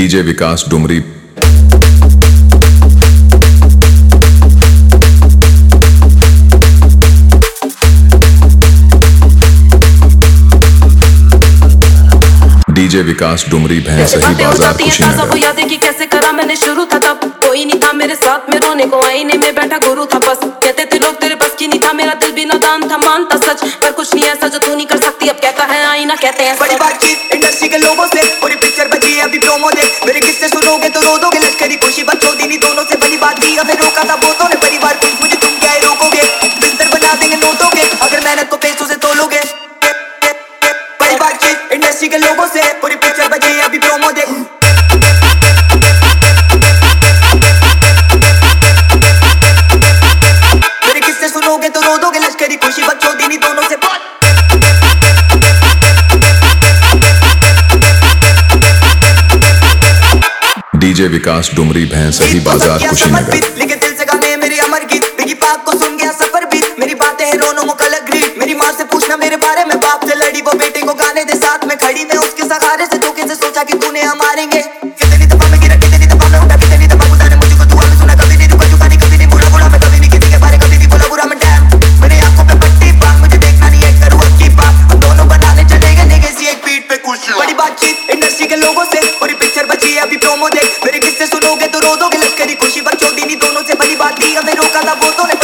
DJ Vikas Dumri. DJ Vikas Dumri भैंस सही बाजार कुशीनगर। यादें कि कैसे करा मैंने शुरू था तब कोई नहीं था मेरे साथ में रोने को आईने में बैठा गुरु था बस कहते थे लोग तेरे बस की नहीं था मेरा दिल भी नादान था मानता सच पर कुछ नहीं ऐसा जो तू नहीं कर सकती अब कहता है आईना कहते हैं बड़ी बातचीत इंडस्ट्री के लोगों से पूरी पिक्चर बची है अभी प्रोमो दे मेरे किस्से सुनोगे तो रो दोगे लश्करी खुशी बच्चों दीनी दोनों से बड़ी बात की अगर रोका था वो तो ने परिवार को मुझे तुम क्या रोकोगे बिस्तर बना देंगे नोटों के अगर मेहनत को पैसों से तोलोगे बड़ी बातचीत इंडस्ट्री के लोगों से पूरी पिक्चर बची है अभी प्रोमो दे मेरे किस्से सुनोगे तो रो दोगे लश्करी खुशी बच्चों दीनी दोनों से डीजे विकास डुमरी भैंस सही बाजार कुशीनगर। लेके दिल से गाने मेरे अमर गीत बिगी पाक को सुन गया सफर भी मेरी बातें हैं रोनो मुकल्लक ग्रीट मेरी माँ से पूछना मेरे बारे में बाप से लड़ी वो बेटे को गाने दे साथ में खड़ी मैं उसके सहारे से धोखे से सोचा कि तूने हम मारेंगे कितनी दफा मैं गिरा कितनी दफा मैं उठा कितनी दफा गुजारे मुझको दुआ में सुना कभी नहीं रुका झुकानी कभी नहीं बुरा बुरा मैं कभी नहीं किसी के बारे कभी भी बोला बुरा मैं डैम मेरे आंखों पे पट्टी बात मुझे देखना नहीं है करूँ अब की बात हम दोनों बनाने चलेंगे लेगेसी एक पीठ पे कुछ बड़ी बातचीत इंडस्ट्री के लोगों से पूरी पिक्चर बची है अभी प्रोमो देख मेरे किस्से सुनोगे तो रो दोगे लश्करी खुशी बच्चों दीनी दोनों से बड़ी बात की अगर रोका था वो तो